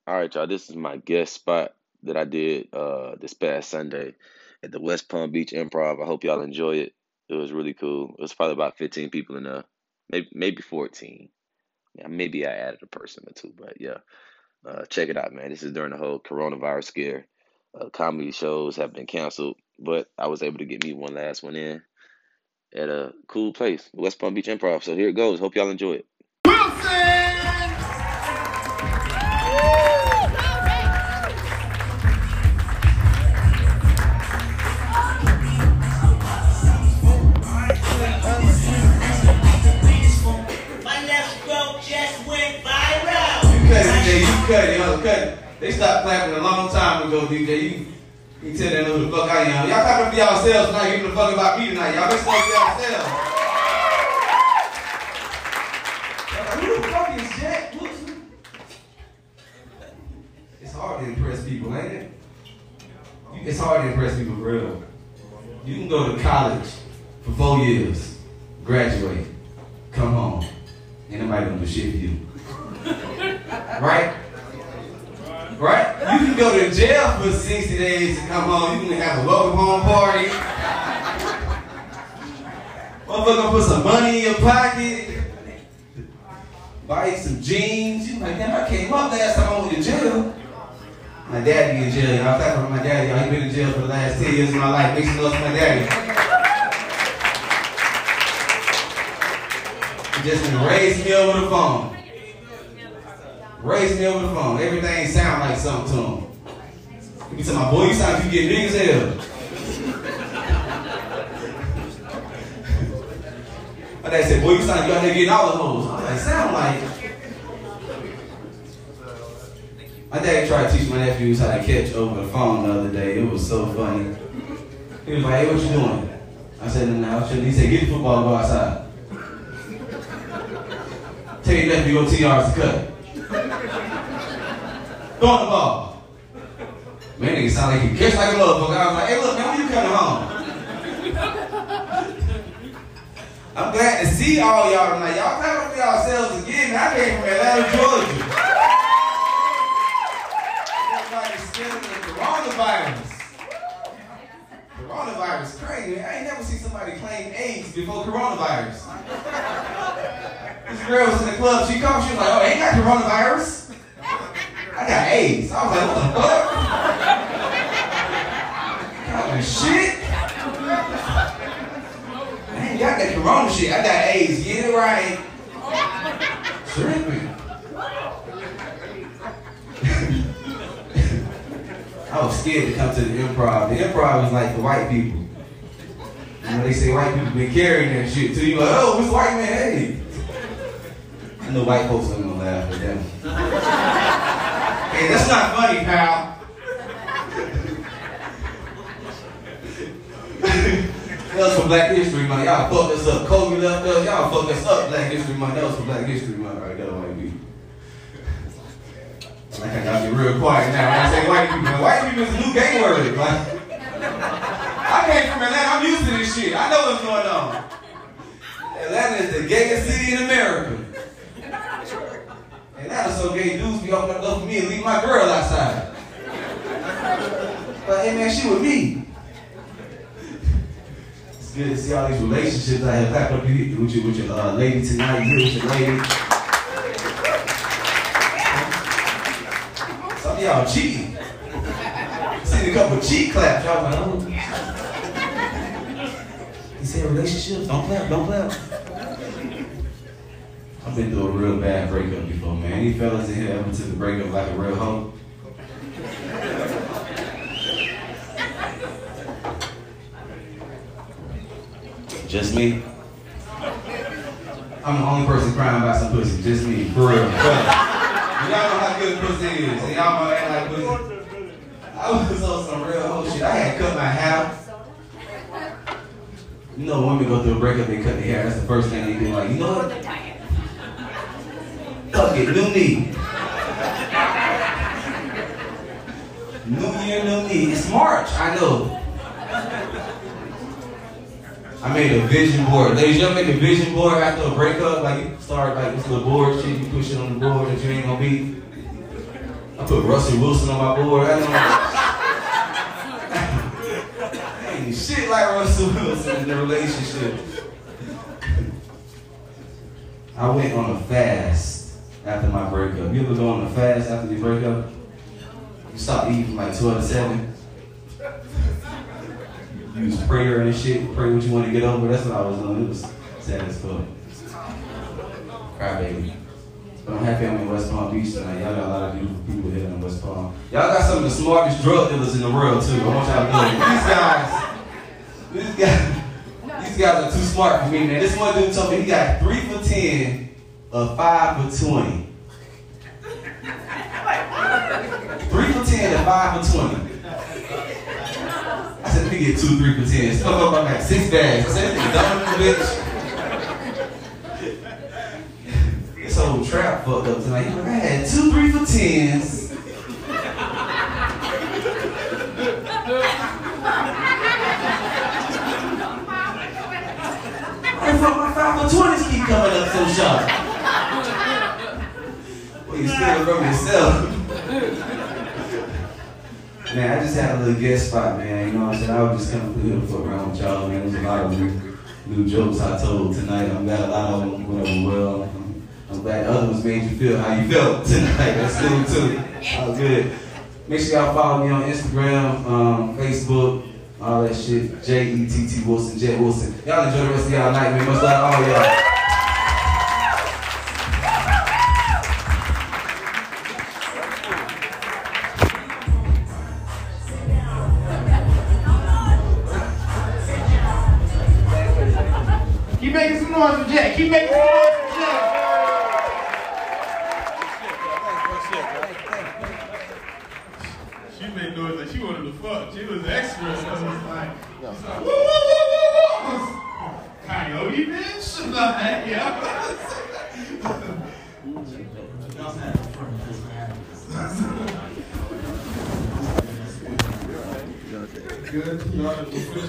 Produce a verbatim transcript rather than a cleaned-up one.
All right, y'all. This is my guest spot that I did uh this past Sunday at the West Palm Beach Improv. I hope y'all enjoy it. It was really cool. It was probably about fifteen people in there, maybe maybe fourteen. Yeah, maybe I added a person or two, but yeah. Uh, check it out, man. This is during the whole coronavirus scare. Uh, comedy shows have been canceled, but I was able to get me one last one in at a cool place, West Palm Beach Improv. So here it goes. Hope y'all enjoy it. D J, you cut it, yo, cut it. They stopped clapping a long time ago, D J. You, you tell them who the fuck I am. Y'all clapping for yourselves tonight, giving a fuck about me tonight. Y'all make stuff for yourselves. Like, who the fuck is Jack Woodson? It's hard to impress people, ain't it? It's hard to impress people for real. You can go to college for four years, graduate, come home, ain't nobody gonna do shit for you. Right? Right? You can go to jail for sixty days to come home. You can have a welcome home party. Motherfucker gonna put some money in your pocket. Buy you some jeans. You like, damn, I came up last time I went to jail. My daddy in jail. Y'all talking about my daddy. Y'all been in jail for the last ten years of my life. Make some noise for my daddy. He just been raised me over the phone. Raised me over the phone. Everything sound like something to him. He said, my boy, you sound like you get big as hell. My dad said, boy, you sound like you out there getting all the hoes. I was like, sound like. My dad tried to teach my nephews how to catch over the phone the other day. It was so funny. He was like, hey, what you doing? I said, no, no, I shouldn't. He said, get the football and go outside. Tell your nephew go ten yards to cut. Throwing the ball. Man, nigga sound like he catch like a motherfucker. I was like, hey, look, man, when you coming home? I'm glad to see all y'all tonight. Y'all clap for yourselves again. I came from Atlanta, Georgia. Everybody's scared of the coronavirus. Coronavirus crazy. I ain't never seen somebody claim AIDS before coronavirus. This girl was in the club. She called. She was like, oh, I ain't got coronavirus. I got AIDS. I was like, what the fuck? Oh, shit. I ain't got that corona shit. I got AIDS. Get it right. Tripping. I was scared to come to the improv. The improv is like for white people. You know, they say white people been carrying that shit too. You like, oh, this white man, hey. I know white folks are gonna laugh at them. Hey, that's not funny, pal. That was for Black History Month. Y'all fucked us up. Kobe left us. Y'all fucked us up. Black History Month. That was for Black History Month. Right, that white people. Like I gotta be real quiet now. When I say white people, white people is a new gay word. Like, I came from Atlanta. I'm used to this shit. I know what's going on. Atlanta is the gayest city in America. Atlanta so gay, dudes be opening up for me and leave my girl outside. But hey man, she with me. It's good to see all these relationships I have clapped up with your, with your uh, lady tonight. You with your lady. Some of y'all cheating. Seen a couple cheat claps. Y'all like, oh. He said relationships, don't clap, don't clap. I've been through a real bad breakup before, man. Any fellas in here ever took a breakup like a real hoe? Just me? I'm the only person crying about some pussy. Just me, for real. Y'all know how good pussy is, and y'all gonna act like pussy. I was on some real hoe shit. I had cut my hair. You know, when women go through a breakup, they cut their hair. That's the first thing they do. Like, you know what? Fuck it, new me. New year, new me. It's March, I know. I made a vision board. Ladies, y'all make a vision board after a breakup? Like, you start like this little board shit, you push it on the board that you ain't gonna beat. I put Russell Wilson on my board. I know. Ain't shit like Russell Wilson in the relationship. I went on a fast after my breakup. You ever go on a fast after you break up? You stop eating from like twelve to seven. You use prayer and shit. Pray what you want to get over. That's what I was doing. It was sad as fuck. Cry baby. But I'm happy I'm in West Palm Beach tonight. Y'all got a lot of beautiful people here in West Palm. Y'all got some of the smartest drug dealers in the world too. I want y'all to know these guys, these guys, these guys are too smart for me, man. This one dude told me he got three for ten or five for twenty. Three for ten or five for twenty. I said, let me get two, three for ten. So up, I got six bags. I said, this nigga dumb in the bitch. This whole trap fucked up tonight. He like, I had two, three for tens. Why the fuck my five for twenties keep coming up so sharp? Well, you stealing from yourself. Man, I just had a little guest spot, man. You know what I'm saying? I was just coming through here to fuck around with y'all, man. There's a lot of new, new jokes I told tonight. I'm glad a lot of them went over well. I'm, I'm glad the other ones made you feel how you felt tonight. That's cool too. All good. Make sure y'all follow me on Instagram, um, Facebook, all that shit. J E T T Wilson, Jet Wilson. Y'all enjoy the rest of y'all night, man. Much love to all y'all. Keep making some noise for Jack. Keep making some noise for Jack. She made noise like she wanted to fuck. She was extra. So it was like, she's like, woo, woo, woo, woo, woo. Coyote bitch? Like, yeah. Good. Y'all